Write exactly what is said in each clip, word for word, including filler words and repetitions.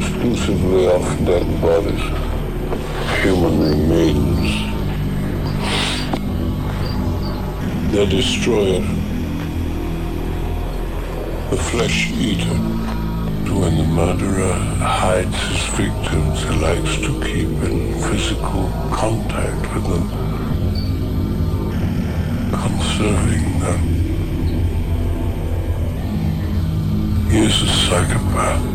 exclusively off dead bodies, human remains. The destroyer, the flesh eater. When the murderer hides his victims, he likes to keep in physical contact with them, conserving them. He is a psychopath.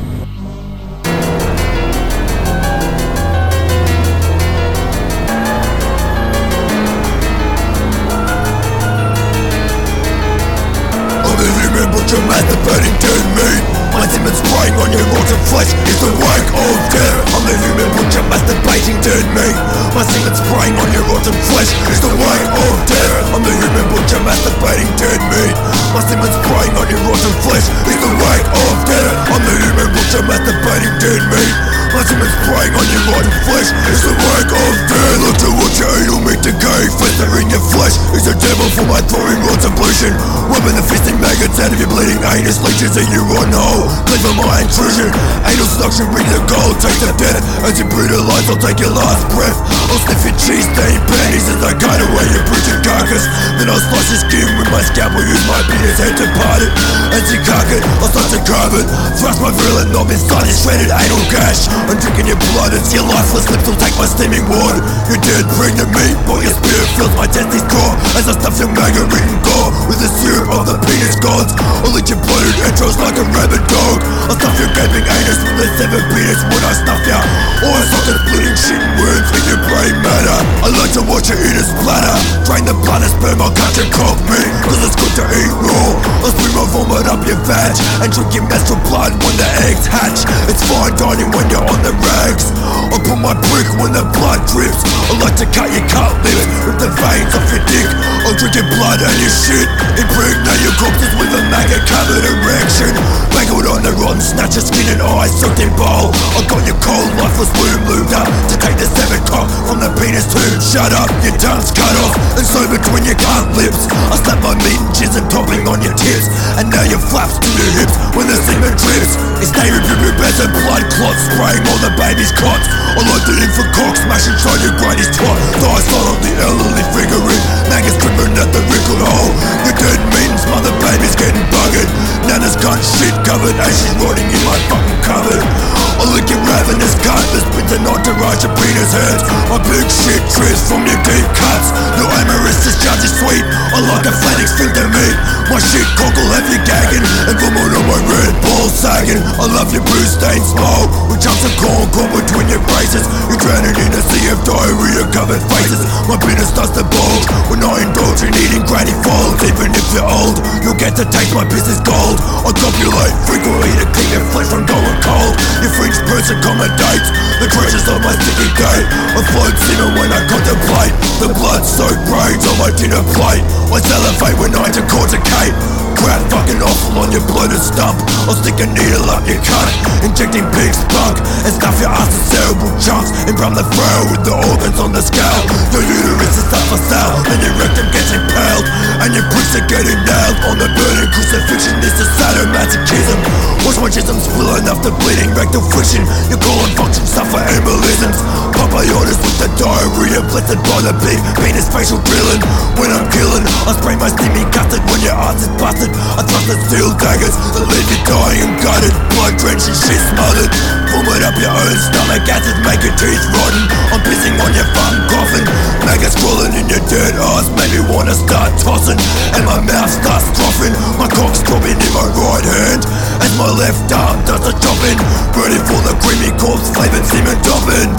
Butcher masturbating dead meat. My demons preying on your rotten flesh is the work of death. I'm the human butcher masturbating dead meat. My demons preying on your rotten flesh is the work of death. I'm the human butcher masturbating dead meat. My demons preying on your rotten flesh is the work of death. I'm the human butcher masturbating dead meat. My demons preying on your rotten flesh is the work of death. Look to watch your anal meat decay, festering your flesh is a devil for my throwing rods of pollution. Rubbing the fisting maggots out of your bleeding anus, leeches in your rotten hole. Clean for my intrusion. Anal seduction brings the gold, taste of death. As you brutalize, I'll take your last breath. I'll sniff your cheese stained panties as I cut away your bruised carcass. Then I'll slice your skin with my scalpel, use my penis head to part it. As you cock it, I'll start to carve it. Thrust my virulent knob inside your shredded anal gash. I'm drinking your blood, it's your lifeless lips will take my steaming water. You're dead, pregnant meat, but your spirit fills my testes core. As I stuff your maggot-ridden gore with the syrup of the penis gods. I'll eat your bloated entrails like a rabid dog. I'll stuff your gaping anus with the seven penis when I stuff ya. Or I suck the bleeding shit worms in your brain matter. I like to watch your eat a splatter. Drain the blood and sperm, I'll cut your cock meat, cause it's good to eat raw. I'll spring my vomit up your vag and drink your menstrual blood when the eggs hatch. It's fine dining when you're on the rags. I'll put my brick when the blood drips. I like to cut your cut lips, rip the veins off your dick. I'll drink your blood and your shit, impregnate your corpses with a maggot covered erection. Mangled on the rotten, snatch your skin and eyes soaked in bowl. I got your cold lifeless womb lubed up to take the severed cock from the penis tube. Shut up, your tongue's cut off and so between your cunt lips. I slap my meat and jizz and topping on your tips, and now your flaps to your hips when the semen drips. It's day rip your beds and blood clots spraying all the baby's cots. I like the infant cock smash inside your granny's twat. Thighs slide on the elderly figurine, maggots dripping at the wrinkled hole. Your dead means mother baby's getting buggered. Nana's cunt shit covered as she's rotting in my fucking cupboard. I lick your ravenous cunt, the spins an entourage of penis heads. My big shit drips from your deep cuts. No amorous discharge is sweet, I like a flanix filter meat. My shit cockle have you gagging and vomit on my red balls sagging. I love your bruise stained smile with chunks of corn caught between your braces. You're drowning in a sea of diarrhea covered faces. My penis starts to bulge when I indulge in eating granny folds. Even if you're old, you'll get to taste my piss is gold. I copulate frequently to keep your flesh from going cold. Your fringe purse accommodates the treasures of my sticky date. I float semen when I contemplate the blood-soaked brains on my dinner plate. I salivate when I decorticate. Crap fucking awful on your bloated stump. I'll stick a needle up your cunt, injecting pig spunk and stuff your ass in cerebral chunks and drum the frail with the organs on the scale. Your uterus is up for sale and your rectum gets impaled and your bricks are getting nailed on the burning crucifixion. This is sadomasochism. Watch my jism spill enough to bleeding rectal friction. Your colon function suffer embolisms. Pump my orders with the diarrhea blessed by the big penis facial drilling. When I'm killing, I spray my steamy custard when your ass is busted. I thrust the steel daggers that leave you dying and gutted, blood drenched and shit smothered. Vomit up your own stomach, acids make your teeth rotten. I'm pissing on your fucking coffin. Maggots crawling in your dead ass make me wanna start tossing, and my mouth starts troughing. My cock's dropping in my right hand as my left arm does the chopping, ready for the creamy corpse flavored semen topping.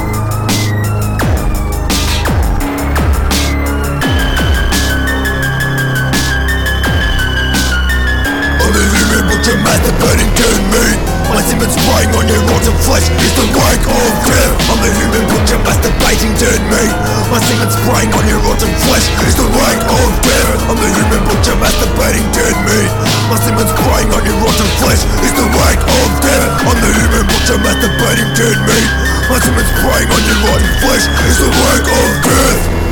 Butcher masturbating dead meat. My semen spraying on your rotten flesh is the work of death. I'm the human butcher masturbating dead meat. My semen spraying on your rotten flesh is the work of death. I'm the human butcher masturbating dead meat. My semen spraying on your rotten flesh is the work of death. I'm the human butcher masturbating dead meat. My semen spraying on your rotten flesh is the work of death.